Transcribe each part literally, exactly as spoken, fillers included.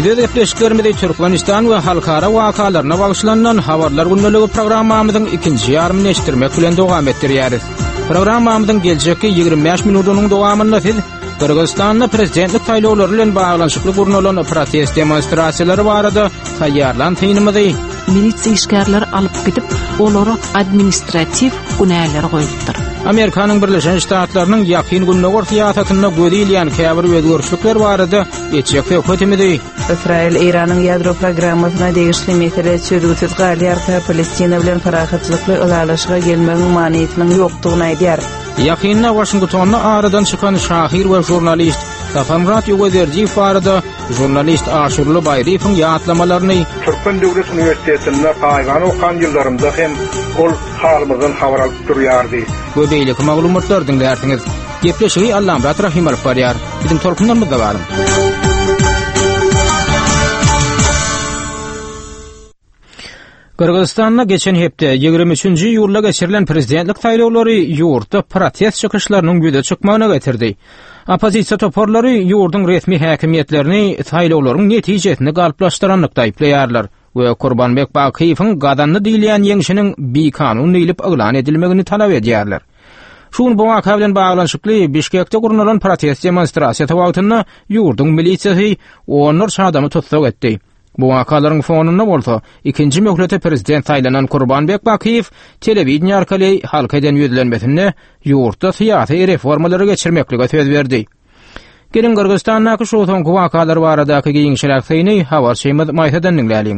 Gündüz epleklerimizi Türkmenistan ve halkara wakalarına bagışlanan habarlar gündəligi programmamyzyň ikinji ýarmyny eşitdirmek bilen dowam etdirýäris. Programmamyzyň geljeki ýygrimi beş minutynyň dowamynda siz Kırgızstanda prezidentlik saýlawlary bilen baglanşykly gurnulan protest demonstrasiýalary barada taýýarlan tynymyzy milisiýa işgärleri alyp gidip olary administrativ günäler goýupdyr. Amerikanyň Birleşen Ştatlarynyň ýakyn günnäwär siýasatyna gödilýän käbir özgörüşlikler barada geçek hökümeti İsrail İranyň ýadro programmasyna degişli mesele çözgüsiz galýarda Palestina bilen parahatçylykly ulalaşyga gelmegiň manyetiniň ýokdugyny aýdýar. Ýakynda Washingtonda aradan çykan şahir we jurnalist Tafanrat Ýugozerjiýew barada jurnalist Aşurly Baýrypowyň ýatlamalaryny Türkmen Döwlet Uniwersitetinde gaýgan okan ýyllarymda hem ol halymyzdan habar alyp durýardy. Bu beýlik maglumatlar dinlersiňiz. Gepleşigi Allamrat Rahimal barýar. Bizim torkunlarymyzda barym. Kırgızstanda geçen hepde ýygrimi üçinji ýylda geçirilen prezidentlik saýlawlary ýurtda protest çykyşlarynyň güýde çykmagyna getirdi. Opozisiýa toparlary ýurduň resmi häkimiýetlerini saýlawlaryň netijesini galplaşdyranyk daýplaýarlar we Kurbanbek Bakiýewiň gadanly diýilýän ýeňişiniň bir kanun ýylyp eglan edilmegini talap edýärler. Şun bu waka bilen baglanşykly Bişkekde gurulan protest demonstrasiýa wagtynda ýurduň milisiýasy onur adamy tutsak etdi. Bu wakalaryň fonunda bolsa, ikinji möhlete prezident saýlanan Kurbanbek Bakiýew telewizion arkaly halka eden ýüzlenmesinde ýurtda syýasy reformalary geçirmeklige söz berdi. Gelin Kırgızstandaky şu soňky wakalar baradaky giňişler syny habar şeýmez maýsadan dinläliň.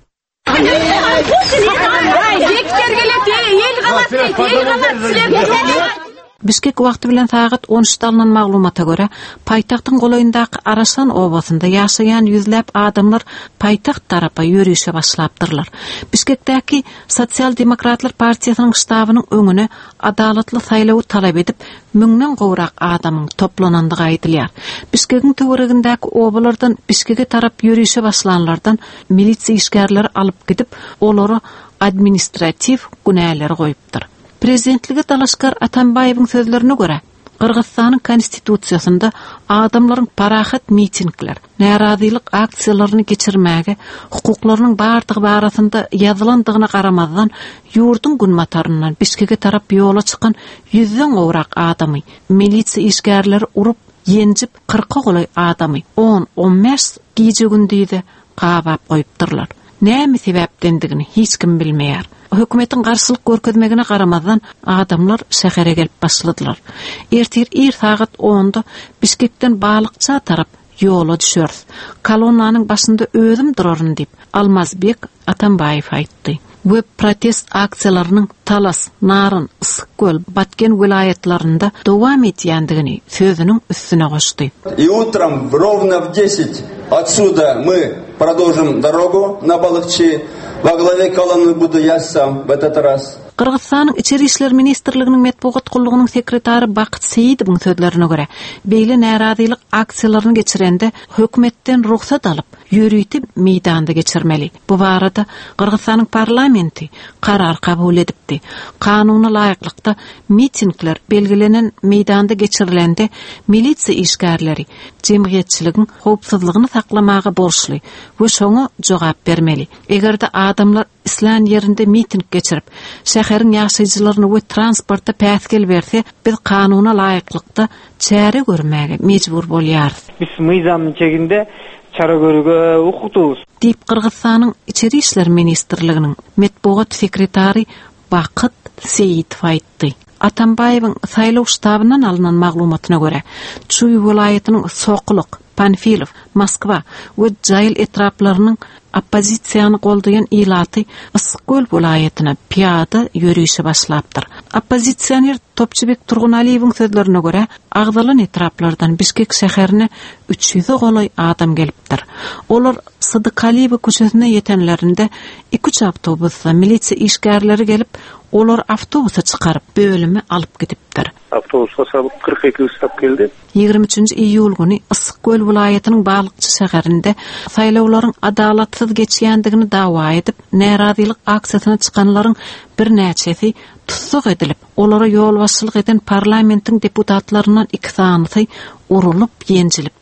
Bişkek wagty bilen saat on üç alınan maglumata göre paýtagtyň golaýyndaky Arasan obasynda ýaşaýan ýüzläp adamlar paýtagt tarapa ýörüşe başlapdyrlar. Bişkekdäki Sosial Demokratlar Partiýasynyň ştabynyň öňüne adalatly saýlawy talap edip müňden gowrak adamyň toplanandygy aýdylýar. Bişkekiň töweregindäki obalardan Bişkeke tarap ýörüşe başlananlardan milisiýa işgärleri alyp gidip olary administrativ günäler goýupdyr. Prezidentligi Dalaşkar Atambayewiň sözlerine göre Kırgızstanyň konstitusiýasynda adamlaryň parahat mitingler, narazylyk aksiýalaryny geçirmäge, hukuklarynyň bardygy barasynda ýazylandygyna garamazdan ýurdun günmataryndan Bişkeke tarap ýola çykan ýüzden gowrak adamy, milisiýa işgärleri urup ýenjip kırka golay adamy on on beş giýje gündüýde gabap goýupdyrlar. Näme sebäpdendigini hiç kim bilmeýär. Hökümetin garşylyk görkezmegine garamazdan adamlar şähere gelip başladylar. Ertir ir saat onda Bişkekden Balykça tarap ýola düşýär. Kolonnanyň başynda özüm duraryn diýip Almazbek Atambayew aýtdy. Bu protest aksiýalarynyň Talas, Naryn, Ysykgöl, Batken vilayetlerinde dowam etýändigini sözüniň üstüne goşdy. И утром ровно в десять отсюда мы продолжим дорогу на Балыкчы. Во главе колонны буду я сам в этот раз. Kırgızstanyň Içeri işler ministrliginiň metbuat gullugynyň sekretary Bakyt Seýidowyň sözlerine göre, beýle narazylyk aksiýalaryny geçirende hökümetden ruhsat alyp, ýürüýtip meýdanda geçirmeli. Bu barada Kırgızstanyň parlamenti karar kabul edipdi. Kanuny laýyklykda mitingler belgilenen meýdanda geçirilende milisiýa işgärleri jemgyýetçiligiň howpsuzlygyny saklamagy borçly we şoňa jogap bermeli. Egerde adamlar islan yerinde miting geçirip, şäheriň ýaşaýjylaryny we transportda päsgel berse, biz kanuna laýyklykda çäre görmäge mejbur bolýarys. Biz myzamyň çeginde çara görüge ukutubuz. Diýip Kırgızstanyň Içeri işler ministrliginiň metbuat sekretary Bakyt Seýidow aýtdy. Atambayewiň saýlaw ştabyndan alynan maglumatyna göre, Çuy vilayatynyň Soquluk, Panfilov, Moskva we Jaýl etraplarynyň opozisiýany goldaýan ilaty Ysykgöl vilayatyna piýada ýörüşe başlapdyr. Opozisiýaner Topçubek Turgunaliýewiň sözlerine göre, agdalan etraplardan Bişkek şäherine üç yüz golay adam gelipdir. Olar Sıdykaliýew köşesine ýetenlerinde iki üç awtobusda milisiýa işgärleri gelip, olar awtobusa çykaryp bölüme alyp gidipdir. Awtobusga salyp kırk iki ustap geldi. ýygrimi üçinji iýul güni Ysykgöl vilayatynyň Balykçy şäherinde saýlawlaryň adalatsyz geçýändigini dawa edip, narazylyk aksiýasyna çykanlaryň bir näçesi tutsak edilip, olara ýol başçylyk eden parlamentiň deputatlarynyň iki sanysy urulup ýenjilipdi.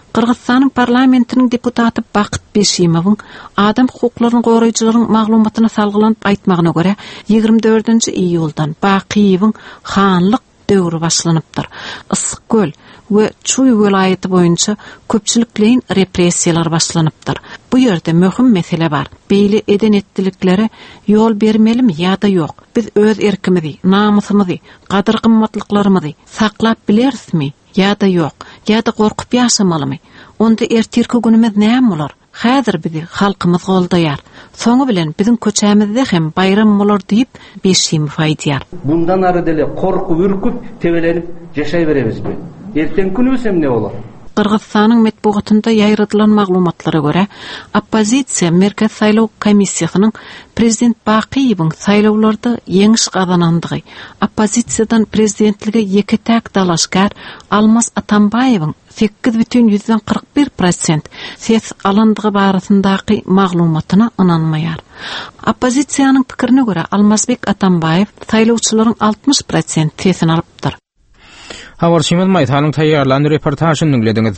Qırgızstanyň parlamentiniň deputaty Bakyt Beşimowyň adam hukuklaryny goraýjylaryň maglumatyna salgylanyp aýtmagyna görä ýigirme dördünji iýuldan Bakiýewiň hanlyk döwri başlanypdyr. Yssyk-Göl we Çuy welaýaty boýunça köpçülikleýin repressiýalar başlanypdyr. Bu ýerde möhüm mesele bar. Beýle eden etdilikleri ýol bermelimi ýa-da ýok? Biz öz erkimizi, namusymyzy, gadyr-gymmatlyklarymy saklap bilerismi ýa-da ýok? Ýa-da gorkup ýaşamalymy? Onda ertirki günümiz näme bolar? Häzir bizi halkymyz goldaýar. Soňu bilen biziň köçämizde hem bayram bolar diýip Beşimow aýdýar. Bundan ary dele korkup, ürküp, tebelenip yaşay berebizmi? Erten günümiz hem ne bolar? Qırgızstanyň metbuatynda ýaýradylan maglumatlara görä, oppozisiýa Merkez Saýlaw Komissiýasynyň prezident Bakiýewiň saýlawlarda ýeňiş gazanandygy, oppozisiýadan prezidentlige ýeki täk dalaşgar Almas Atambaýewiň sekiz бүтүн yüzden kırk bir prosent ses alandygy barasyndaky maglumatyna inanmaýar. Oppozisiýanyň pikirine görä Almasbek Atambaýew saýlawçylaryň altmış prosent sesini alypdyr. Hawar Şeýmez Maýtanyň taýýarlandy reportažyny dinlediňiz.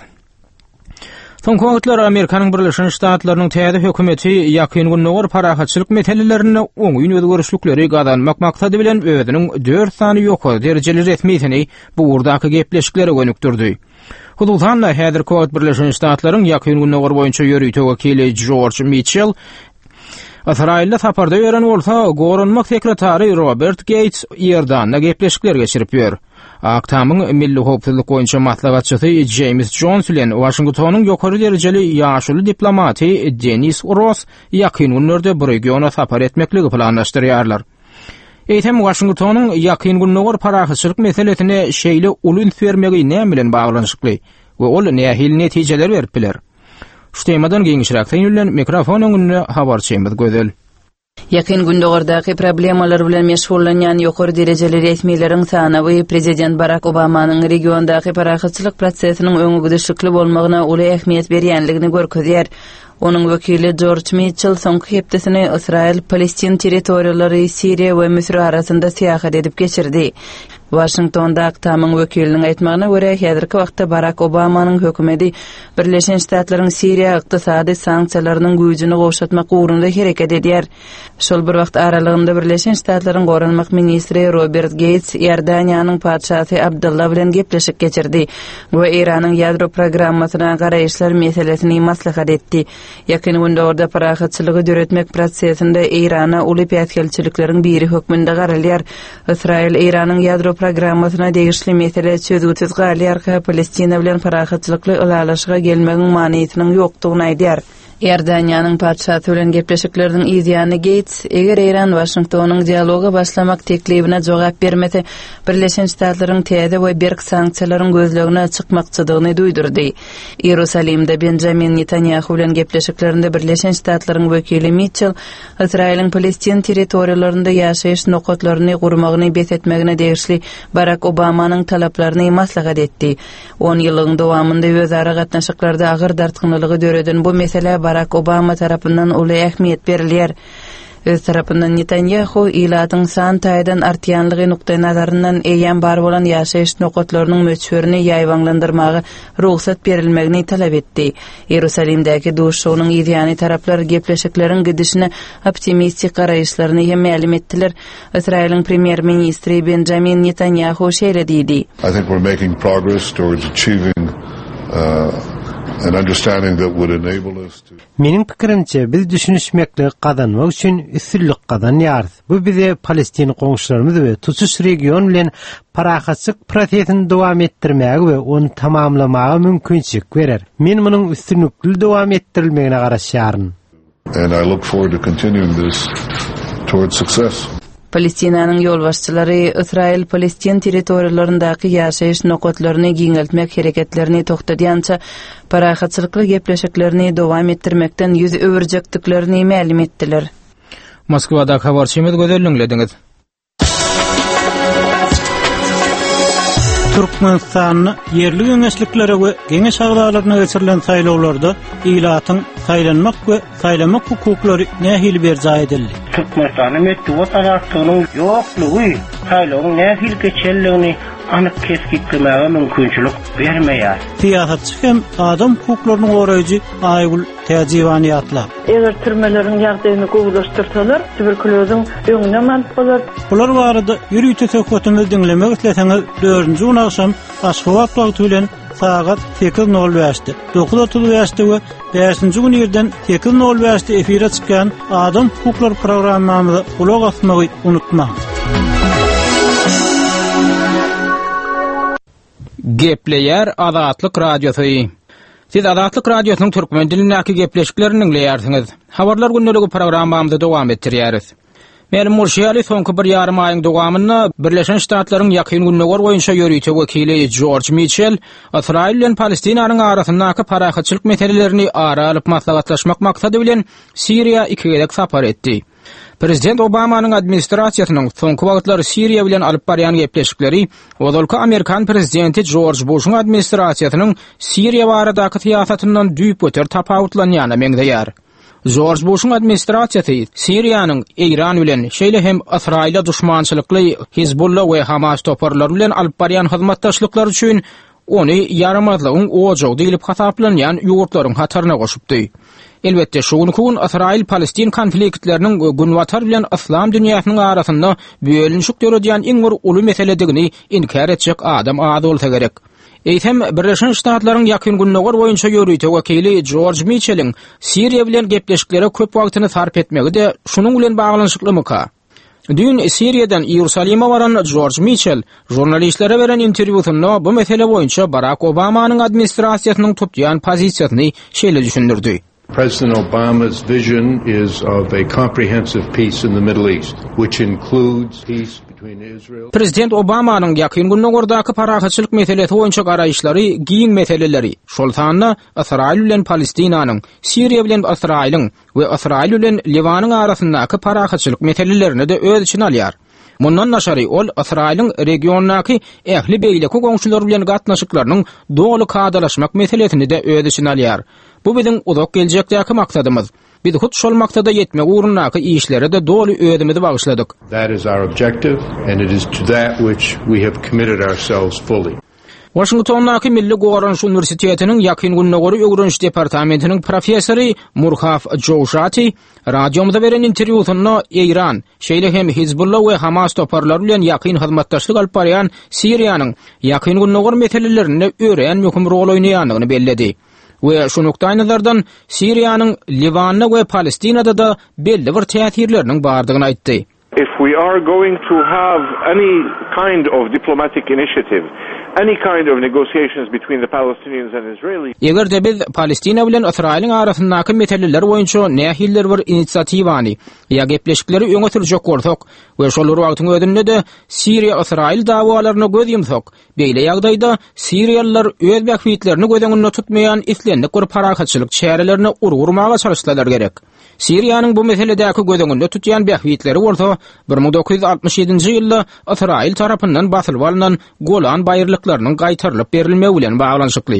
Soňky wagtlar Amerikanyň Birleşen Ştatlarynyň täze hökümeti ýakyn günnäger parahatçylyk meselelerini oňuň özgörüşlikleri gazanmak maksady bilen özüniň dört sany ýokary derejeli resmiýetini bu urdaky gepleşiklere gönükdirdi. Hudutanla häzirki wagt Birleşen Ştatlaryň ýakyn günnäger boýunça ýörüýte wakili George Mitchell Israilde saparda ýören bolsa, gorunmak sekretary Robert Gates ýerdanna gepleşikler geçirip ýör. Aktamyň milli howpsuzlyk boýunça maslahatçysy James Jones bilen Washingtonyň ýokary derejeli ýaşuly diplomaty Dennis Ross ýakyn günlerde bu regiona sapar etmekligi planlaşdyrýarlar. Eýtem Washingtonyň ýakyn günnäger parahatçylyk meselesine şeýle uly fermegi näme bilen baglanyşykly we ol nähil netijeler berip biler. Şteýmadan geňişräk täýinlen mikrofon öňünde Hawar Şeýmez gözel. Ýakyn gündägerdaky problemalar bilen meşgullanýan ýokary derejeli resmiýleriň sanawy prezident Barack Obamanyň regiondaky parahatçylyk prosesiniň öňe gidişlikli bolmagyna uly ähmiýet berýänligini görkezýär. Onun vekili George Mitchell soňky hepdesini Israil-Palestin territoriýalary, Siriýa we Misir arasynda syýahat edip geçirdi. Washingtonda aktamyň wekiliniň aýtmagyna görä, häzirki wagtda Barack Obamanyň hökümeti Birleşen Ştatlaryň Siriýa ykdysady sanksiýalarynyň güýjüni gowşatmak ugrunda hereket edýär. Şol bir wagt aralygynda Birleşen Ştatlaryň goranmak ministri Robert Gates Ýordaniýanyň padşasy Abdullah bilen gepleşik geçirdi we Iranyň ýadro programmasyna garaýşlar meselesini maslahat etdi. Ýakyn gündägerde parahatçylygy döretmek prosesinde Irana uly päsgelçilikleriň biri hökmünde garalýar. Israil Iranyň ýadro programmasyna degişli mesele çözgüsiz galýar, Palestina bilen parahatçylykly ulalaşyga gelmegiň manyýetynyň ýokdugyny aýdýar. Ýordaniýanyň padşasy bilen gepleşikleriniň izýany Gates, eger Iran Washingtonyň dialoga başlamak teklibine jogap bermese, Birleşen Ştatlaryň täze we berk sanksiýalaryň gözlegine çykmakçydygyny duýdurdy. Ýerusalimde Benjamin Netanyahu bilen gepleşiklerinde Birleşen Ştatlaryň wekili Mitchell, Israil'in Palestin territoriýalarynda ýaşaýyş nokatlaryny gurmagyny besetmegine degişli Barack Obamanyň talaplaryny maslahat etdi. on ýylyň dowamında özara gatnaşyklarda agyr dartgynlygy döreden bu mesele Barack Obama tarapyndan uly ähmiýet berilýär. Öz tarapyndan Netanyahu ilatyň san taýdan artýanlygy nukdaý nazaryndan eýen bar bolan ýaşaýyş nokatlarynyň möçberini ýaýwanlandyrmagy ruhsat berilmegini talap etdi. Ýerusalimdäki duşşownyň izýany taraplar gepleşikleriň gidişine optimistik garaýşlaryny hem ma'lum etdiler. Israil'in premier ministri Benjamin Netanyahu şeýle diýdi. I think we're making progress towards achieving uh, an understanding that would enable us to Meniň pikirimçe biz düşünüşmekle gazanmak üçin üstünlük gazanýarys. Bu bize Palestin goňşularymyz we tutuş region bilen parahatçylyk prosesini dowam etdirmäge we onu tamamlamaga mümkinçilik berer. Men munyň üstünlükli dowam etdirilmegine garaşýaryn. And I look forward to continuing this towards success. Palestinanyň ýolbaşçylary Israil-Palestin territoriýalaryndaky ýaşaýyş nokatlaryny giňeltmek hereketlerini toktatýança parahatçylykly gepleşiklerini dowam etdirmekden ýüz öwürjekdiklerini ma'lum etdiler. Moskwada Hawar Şeýmez gözelliňlediňiz. Türkmenistanyň yerli geňeşliklere we geňeş agdalaryna geçirilen saýlawlarda ilatyň saýlanmak we saýlamak hukuklary nähili berja edildi. Türkmenistanyň metduat araşdyrynyň ýoklugy taýlagyň nähil geçelligini anyk keskitdirmäge mümkinçilik bermeýär. Siýasatçy hem adam hukuklaryny goraýjy Aýgul Täjibani atlar. Eger türmeleriň ýagdaýyny gowulaşdyrsalar, tuberkulozyň öňüne mant bolar. Bular barada ýürüýte söhbetimizi dinlemek isleseňiz, dördünji ýyl Aşgabat wagty bilen sagat sekiz nol beşte dokuz otuz beşte we beşinji gün ýerden sekiz nol beşte efire çykan Adam Hukuklar programmamyza ulak asmagy unutmaň. Gepleýär Azatlyk radiosy. Siz Azatlyk radiosynyň türkmen dilindäki gepleşiklerini dinleýärsiňiz. Habarlar günneligi programmamyzda dowam etdirýäris. Menim Murşiyali soňky bir ýarym aýyň dowamyny Birleşen Ştatlaryň ýakyn günneger boýunça ýörüýte wekili George Mitchell, Israil bilen Palestinanyň arasyndaky parahatçylyk meselelerini ara alyp maslahatlaşmak maksady bilen Siriýa ikigedek sapar etdi. Prezident Obamanyň administrasiýasynyň soňky wagtlary Siriýa bilen alyp barýan gepleşikleri, ozalky Amerikan prezidenti George Bushyň administrasiýasynyň Siriýa baradaky siýasatyndan düýp öter tapawutlanýany meňdeýär. George Bushyň administrasiýasy Siriýanyň Iran bilen şeýle hem Israil'a düşmançylykly Hizbullah we Hamas toparlary bilen alyp barýan hyzmatdaşlyklar üçin ony ýaramazlygyň ojag diýilip hasaplanýan ýurtlaryň hataryna goşupdy. Elbetde şu gün Israil-Palestin konfliktlerinin günwatar bilen İslam dünýäsynyň arasynda bölünşik döredýän iň bir uly meseledigini inkar etjek adam az bolsa gerek. Eýtem Birleşen Ştatlaryň ýakyn günneger boýunça ýörüýte wekili George Mitchell'iň Siriýa bilen gepleşiklere köp wagtyny sarp etmegi de şunuň bilen baglanyşyklymy? Dün Siriýadan Ýerusalim'a baran George Mitchell jurnalistlere beren interwýusynda bu mesele boýunça Barack Obamanyň administrasiýasynyň tutýan pozisiýasyny şeýle düşündirdi. President Obama's vision is of a comprehensive peace in the Middle East, which includes peace between Israel. Prezident Obamanyň ýakyn günnegerdäki parahatçylyk meselesi boýunça garaýşlary, giň meseleleri, şol sanna Israil bilen Palestinanyň, Siriýa bilen Israiliň we Israil bilen Liwanyň arasyndaky parahatçylyk meselelerini de öz içine alýar. Mundan naşary ol Israiliň regiondaky ähli beýleki goňşular bilen gatnaşyklarynyň dogly kadalaşmak meselesini de öz içine alýar. Bu biziň uzak geljekdäki maksadymyz. Biz hut şol maksada ýetmek ugrundaky işlere de dogly özümizi bagşladyk. That is our objective and it is to that which we have committed ourselves fully. Washingtondaky Milli Gowaranç Universitetiniň ýakyn günnegeri öwrenç departamentiniň professory Murhaf Jowjati radiomuza beren interwýusynda Iran, şeýle hem Hizbullah we Hamas toparlary bilen ýakyn hyzmatdaşlyk alyp barýan Siriýanyň ýakyn günneger meselelerini ören möhüm rol oýnaýandygyny belledi. We şu noktaý nazardan Siriýanyň Liwanda we Palestinada da belli bir täsirleriniň bardygyny aýtdy. If we are going to have any kind of diplomatic initiative, any kind of negotiations between the Palestinians and Israelis. Eger de biz Palestina bilen Israiliň arasyndaky meseleler boýunça nähiller bir inisiatywany ýa gepleşikleri öňe sürjek bolsak we şol wagtyň ödünde de Siriýa-Israil dawalaryna göz ýumsak, beýle ýagdaýda Siriýalılar öz bähwitlerini gözüňde tutmaýan islendik bir parahatçylyk çärelerini urgurmaga çalışsalar gerek. Siriýanyň bu meseledäki gözüňde tutýan bähwitleri bolsa bir ming dokuz ýüz altymyş ýedinji ýylda Israil tarapyndan basylyp alynan Golan baýrlyklarynyň gaýtarylyp berilmegi bilen baglanyşykly.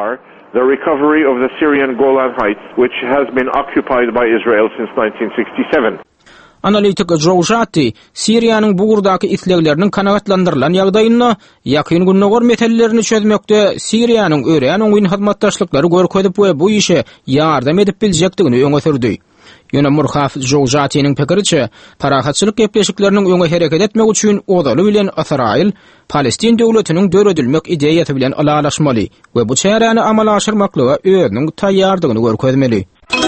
The recovery of the Syrian Golan Heights, which has been occupied by Israel since nineteen sixty-seven. Analitik Jowjati Siriýanyň bu gurdaky islegleriniň kanagatlandyrylan ýagdaýyna ýakyn günneger meselelerini çözmekde Siriýanyň ören oňyn hyzmatdaşlyklary görkezip we bu işe ýardam edip biljekdigini öňe sürdi. Ýöne Murhaf Jowjatiň pikiriçe, parahatçylyk gepleşikleriniň öňe hereket etmek üçin odaly bilen Israil, Palestin döwletiniň döredilmek ideýasy bilen alalaşmaly we bu çäreni amala aşyrmaklyga özüniň taýýardygyny görkezmeli.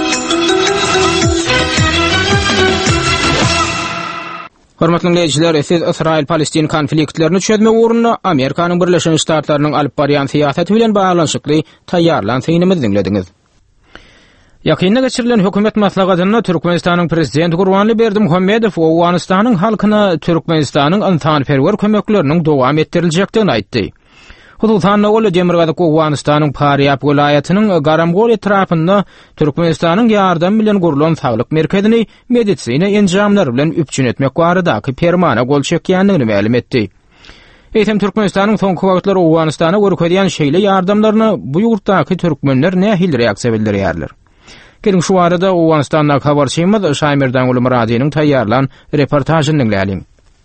Hormatly dinleýijiler, siz Israil-Palestin konfliktlerini çözmek ugrunda Amerikanyň Birleşen Ştatlarynyň alyp barýan siýasaty bilen baglanyşykly taýýarlan synymyzy dinlediňiz. Ýakynda geçirilen hökümet maslahatyna Türkmenistanyň prezidenti Gurbanly Berdimuhammedow Owganystanyň halkyna Türkmenistanyň antanperwer kömekleriniň dowam etdiriljakdygyny aýtdy. Hudutan ol Demirgazyk Owganystanyň Paryap welaýatynyň Garamgol etrapynda Türkmenistanyň ýardam bilen gurulan saglyk merkezini medisina enjamlary bilen üpçün etmek baradaky permana gol çekýändigini ma'lum etdi. Eýtem Türkmenistanyň soňky wagtlar Owganystana görkezýän şeýle ýardamlaryny bu ýurtdaky türkmenler nähil reaksiýa bildirýärler. Gelin şu arada Owganystandaky habarçymyz Şaýmerdan Ulumradynyň taýýarlan reportažyny dinleýälim.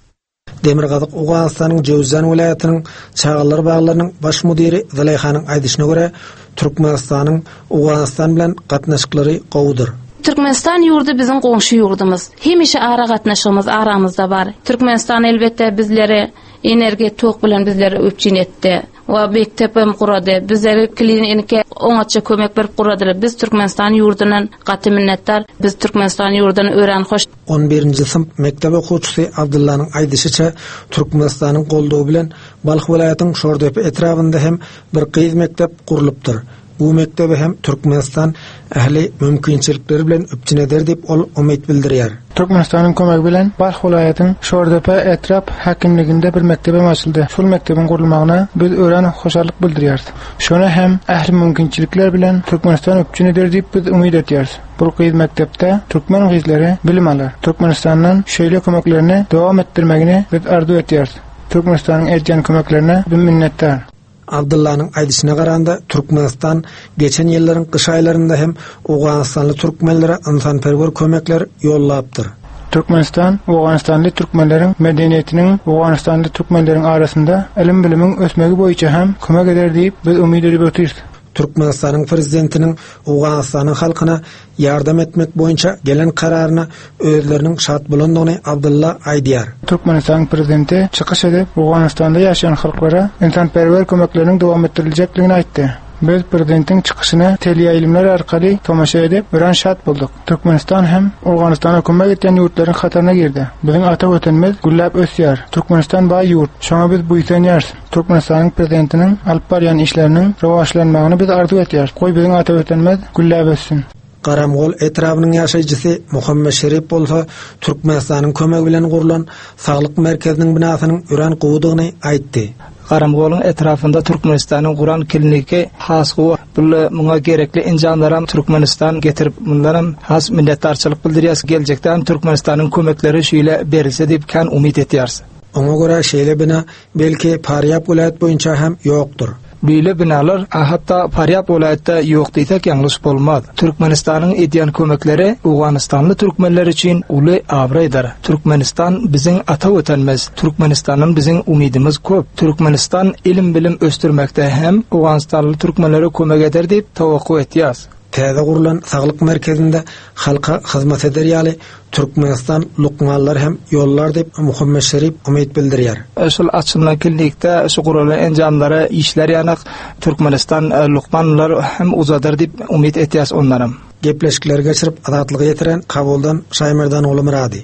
Demirgazyk Uganistanyň Jowzjan welaýatynyň Çağlar baglarynyň baş müdiri Zalaýhanyň aýdyşyna görä, Türkmenistanyň Uganistan bilen gatnaşyklary gowudur. Türkmenistan yurdu bizim goňşy yurdumuz. Hemişe ara gatnaşygymyz aramyzda bar. Türkmenistan elbetde bizlere energiýa tok bilen bizlere öpçin etdi. Wa mektepim kurady. Bizlere klinike oňaça kömek berip kuradylar. Biz Türkmenistan yurdundan gaty minnetdar. Biz Türkmenistan yurduny ören hoş. on birinji sınıf mektep okuwçysy Abdullanyň aýdyşyça Türkmenistanyň goldawy bilen Balx welaýatynyň Şordepe etrafynda hem bir gyz mektep gurulypdyr. Bu mektebi hem Türkmenistan ähli mümkinçilikleri bilen öpçün eder dip ol umyt bildirýär. Türkmenistanyň kömegi bilen Balx welaýatynyň Şordepe etrap hakimliginde bir mektebim açyldy. Şol mektebin gurulmagyna biz ören hoşarlyk bildirýärdi. Şonu hem ähli mümkinçilikler bilen Türkmenistan öpçün eder dip biz umyt etýäris. Bu gyz mektepde türkmen gyzlary bilim alar. Türkmenistanyň şeýle kömeklerini dowam etdirmegini biz arzu etýäris. Türkmenistanyň etýän kömeklerine biz minnetdar. Abdullanyň aýdyşyna garanda Türkmenistan geçen ýyllaryň kış aýlarynda hem Uganistanly türkmenlere insanperwer kömekler ýollapdyr. Türkmenistan, Uganistanly türkmenleriň medeniýetiniň Uganistanly türkmenleriň arasynda ilim bilimiň ösmegi boýunça hem kömek eder diýip biz umyt edip ötýüz. Türkmenistanyň prezidentiniň Uganistanyň halkyna ýardam etmek boýunça gelen kararyna özleriniň şart bolandygyny Abdulla aýdýar. Türkmenistan prezidenti çykyş edip Uganistanda ýaşaýan halklara insanperwer kömekleriň dowam etdirilejekligini aýtdy. Biz prezidentin çykyşyna teleýaýlymlar arkaly tomaşa edip ören şat bulduk. Türkmenistan hem Uganistana kömek etýän ýurtlaryň hatarına girdi. Biziň ata wötenimiz güllap ösýär. Türkmenistan baý ýurt. Şoňa biz buýsanýarys. Türkmenistanyň prezidentiniň alyp barýan işleriniň rowajlanmagyny biz arzu etýäris. Goý biziň ata wötenimiz güllap össün. Garamgol etrafynyň ýaşaýjysy Muhammed Şerif bolsa Türkmenistanyň kömegi bilen gurulan saglyk merkeziniň binasynyň ören gowudygyny aýtdy. Garamgolun etrafında Türkmenistan'ın Kur'an kliniki has bu muňa gerekli injanlaram Türkmenistan getirip bunlaram has minnetdarçylyk bildirýäs. Gelecekde Türkmenistan'ın kömekleri şeýle berilse diýip kan umyt etýäris. Oňa görä şeýle bina belki Paryap welaýat boýunça hem ýokdur. Böyle binalar hatta Paryap welaýatda ýok diýsek ýalňyş bolmaz. Türkmenistanyň edýän kömekleri Uganistanly türkmenler üçin uly awraýdyr. Türkmenistan biziň ata wötenimiz. Türkmenistanyň biziň umydymyz köp. Türkmenistan ilim bilim östürmekde hem Uganistanly türkmenlere kömek eder diýip tawakkuw etýäs. Täze gurulan saglyk merkezinde halka hyzmat eder ýaly Türkmenistan lukmanlar hem ýollar diýip Muhammed Şerif umyt bildirýär. Şol açylan klinikde şu gurulan enjamlary işler ýanak Türkmenistan lukmanlar hem uzadyr diýip umyt etýäs onlarym. Gepleşikler geçirip azatlygy ýetiren Kabuldan Şaýmerdan oly Murady.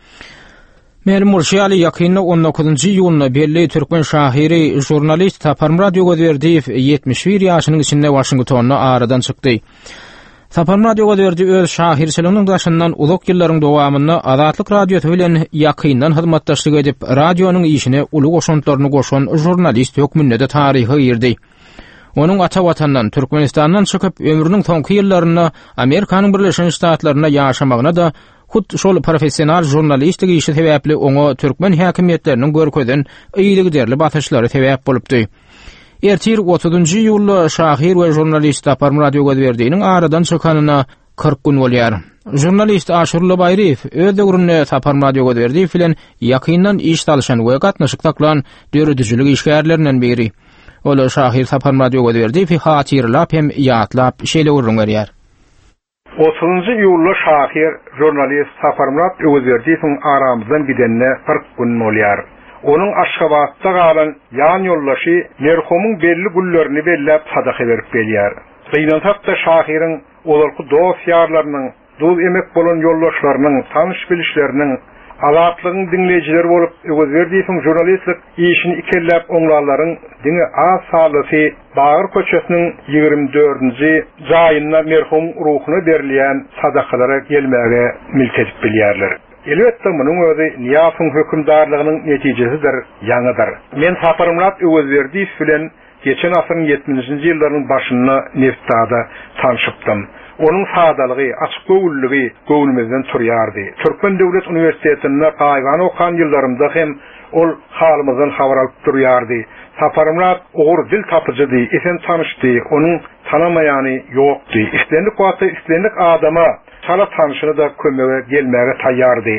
Melim Murşiýaly ýakynda on dokuzynjy ýylyna belli türkmen şahyry, jurnalist Taparm Radio Gözberdiýew ýetmiş bir ýaşynyň içinde Washingtonna aradan çykdy. Taparm Radio Gözberdi öz şahyrçylygynyň daşyndan uzak ýyllaryň dowamyny Azatlyk radiosu bilen ýakyndan hyzmatdaşlyk edip radionyň işine uly goşuntlaryny goşan jurnalist hökmünde de taryhy ýerdi. Onun ata watandan Türkmenistandan çykyp ömrüniň soňky ýyllaryny Amerikanyň Birleşen Ştatlaryna ýaşamagyna da hut şol professional jurnalistik işi sebäpli oňa türkmen häkimetleriniň görkezden iýlik derli batyşlary sebäp bolupdy. Ertir otuzynjy ýylda şahyr we jurnalist Taparm Radio Gözberdiýiniň aradan çykanyna kırk gün bolýar. Jurnalist Aşurly Baýriýew öz döwründe Taparm Radio Gözberdiýew bilen ýakyndan iş talşan we gatnaşyk taklan döredüjilik işgärlerinden biri. Ol şahyr Taparm Radio Gözberdiýew hatyrlap hem ýatlap şeýle urunýar. otuzynjy ýylda şahyr jurnalist Taparm Radio Gözberdiýewiň aramyzdan gidenne kırk gün bolýar. Onun Aşgabatda galan ýan ýoldaşy merhumyň belli gullerini bellep sadaka berip gelýär. Gynantakda şahyryň olarky dost ýarlarynyň, dost emek bolan ýoldaşlarynyň, tanyş bilişleriniň alatlygyň dinleýijiler bolup Gözberdiýewiň jurnalistlik işini ikellep oňlarlaryň diňe az salysy Bağır köçesiniň ýygrimi dördünji jaýyna merhum ruhuny berilýän sadakalara gelmäge milkedip bilýärler. Elbetde munyň özi Niýasyň hökümdarlygynyň netijesidir, ýaňydyr. Men Taparm Radio Gözberdiýew bilen geçen asyryň ýetmişinji ýyllaryň başyny Neftada tanışypdym. Onun sadalygy, açyk göwülligi göwülmezden turýardy. Türkmen Döwlet Uniwersitetinde gaýgan okan ýyllarymda hem ol halymyzdan habar alyp durýardy. Taparm Radio ogur dil tapyjydy, esen tanışdy, onuň tanamaýany ýokdy. Islendik wagtda islendik adama çala tanışyny da kömege gelmäge taýýardy.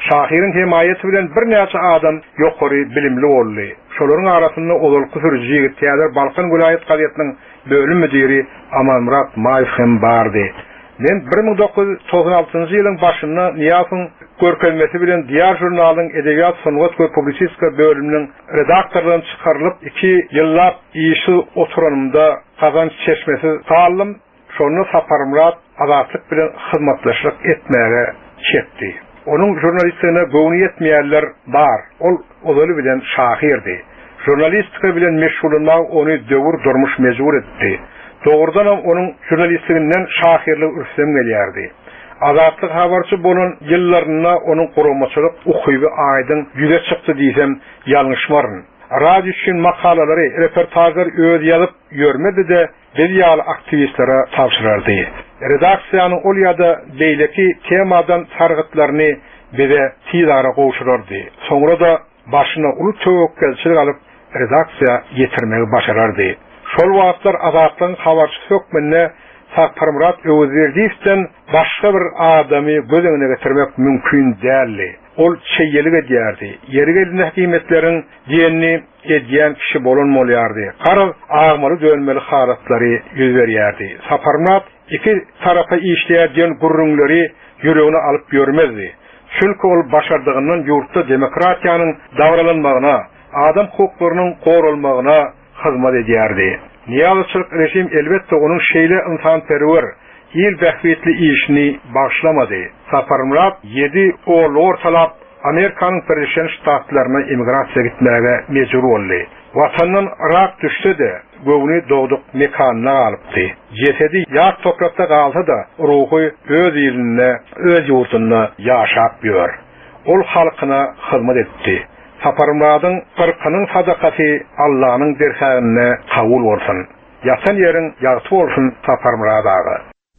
Şahirin himayeti bilen bir näçe adam ýokary bilimli boldy. Şolaryň arasynda Odolky sürüji ýigit Teader Balkan vilayet gazetiniň bölüm müdiri Amanmurat Maýew hem bardy. Men bir ming dokuz ýuz toksan altynjy ýylyň başynda Niýasyň görkezmesi bilen diýer jurnalyň Edebiýat Sanat we Publisistika bölüminiň redaktorlygyny çykarylyp iki ýyllap işi oturanymda Kazanç çeşmesi saldym. Şonu Saparmurat azatlyk bilen hyzmatlaşyk etmäge çekdi. Onun jurnalistliğine göwni yetmeýärler bar. Ol odaly bilen şahirdi. Jurnalistika bilen meşgullanmak onu döwür durmuş mejbur etdi. Doğrudan onun jurnalistliginden şahirlik ürsem gelýärdi. Azatlyk habarçy bunun ýyllaryna onun guramaçylyk ukyby aýdyn ýüze çykdy diýsem ýalňyşmaryn. Radio üçin makalalary, reportajlar öz ýazyp ýörmedi de belýaly aktivistlere tapşyrardy. Redaksiýanyň ol ýa-da beýleki temadan targytlaryny bize tizara gowşurardy. Soňra da başyna uly töwekkelçilik alyp redaksiýa ýetirmegi başarardy. Şol wagtlar azatlyň habarçy hökmünde Saparmurat Öwzerdiýewden başga bir adamy gözeňine getirmek mümkin däldi. Ol çeýelik edýärdi. Ýeri gelende häkimetleriň diýenini edýän kişi bolanmalýardy. Garaz agmaly dönmeli halatlary ýüz berýärdi. Saparmurat iki tarafa işleýän gurrunlary ýüregine alyp ýörmezdi. Çünki ol başardygyndan ýurtda demokratiýanyň dawralanmagyna, adam hukuklarynyň gorulmagyna hyzmat edýärdi. Niýazyçylyk rejim elbetde onun şeýle insanperwer, ýyl bähwetli işini başlamady. Saparmurat ýedi oğul ortalap Amerikanyň Birleşen Ştatlaryna emigrasiýa gitmäge mejbur boldy. Watandan rak düşse de göwni dogduk mekanyna galypdy. Jesedi ýat toprakda galsa da ruhy öz ýerinde, öz ýurtunda ýaşap ýör. Ol halkyna hyzmat etdi. Saparmurat'ın kırkının sadakati Allah'ın derhâine kavul olsun. Yasan yerin yağıtı olsun Saparmurat ağa.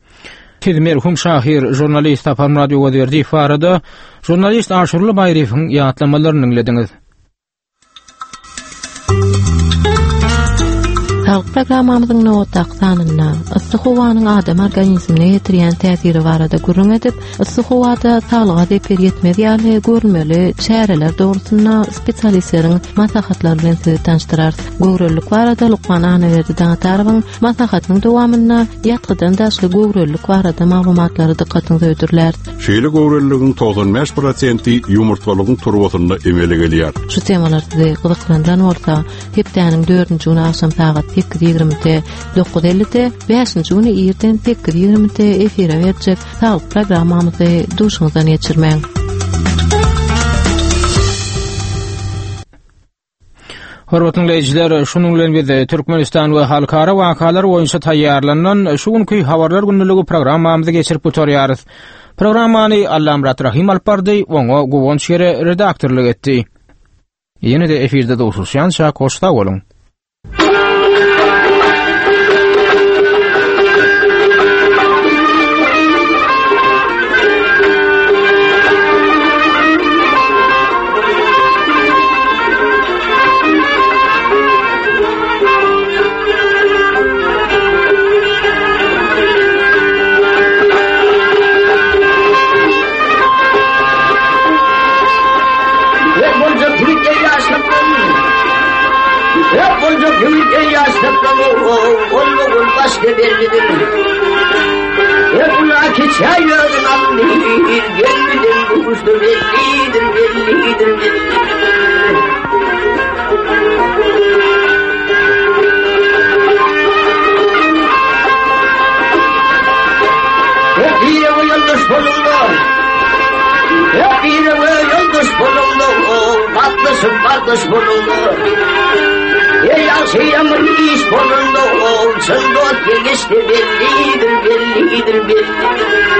Kedi merhum şahir, jurnalist Saparmurat Öwzerdi ifarada, jurnalist Aşurly Baýrywyň ýatlamalarını dinlediniz. Halk programamyzyň nowatdak sanyna yssyk howanyň adam organizmine ýetirýän täsiri barada gurrun edip, yssyk howada saglyga zepir ýetmez ýaly görmeli çäreler dogrusyna spesialistleriň maslahatlary bilen sizi tanıştyrar. Gowrullyk barada Lukman Anawerdi daňataryň maslahatynyň dowamyna ýatgydan daşly gowrullyk barada maglumatlary dikkatyňizi ödürler. Şeýle gowrullygyň togsan beş prosenti ýumurtgalygyň turwasyna emele gelýär. Şu temalar sizi gyzyklandan bolsa, hepdeniň dördünji güni akşam saat sekiz ýigrimide, dokuz ellide, beşinji güni ýerden sekiz ýigrimide efire berjek saglyk programmamyzy duşuňyzdan geçirmäň. Hormatly dinleyijiler, şunuň bilen biz Türkmenistan we halkara wakalar boýunça taýýarlanan şu günki habarlar günnüligi programmamyzy geçirip oturýarys. Programmany Allamrat Rahim alpardy, oňa gowunç ýere redaktorlyk etdi. Ýene de efirde dowuşýança koşta bolun. Başka bellidir. Yapıla keçayın annedir. Gelmeden buluştu bellidir, bellidir, bellidir. Hep yine bu yıldız bulundu. Hep yine bu yıldız bulundu. Tatlısın kardeş bulundu. Ey yaşayamın iş bulundu, olsun dört gelişti bellidir, bellidir, bellidir.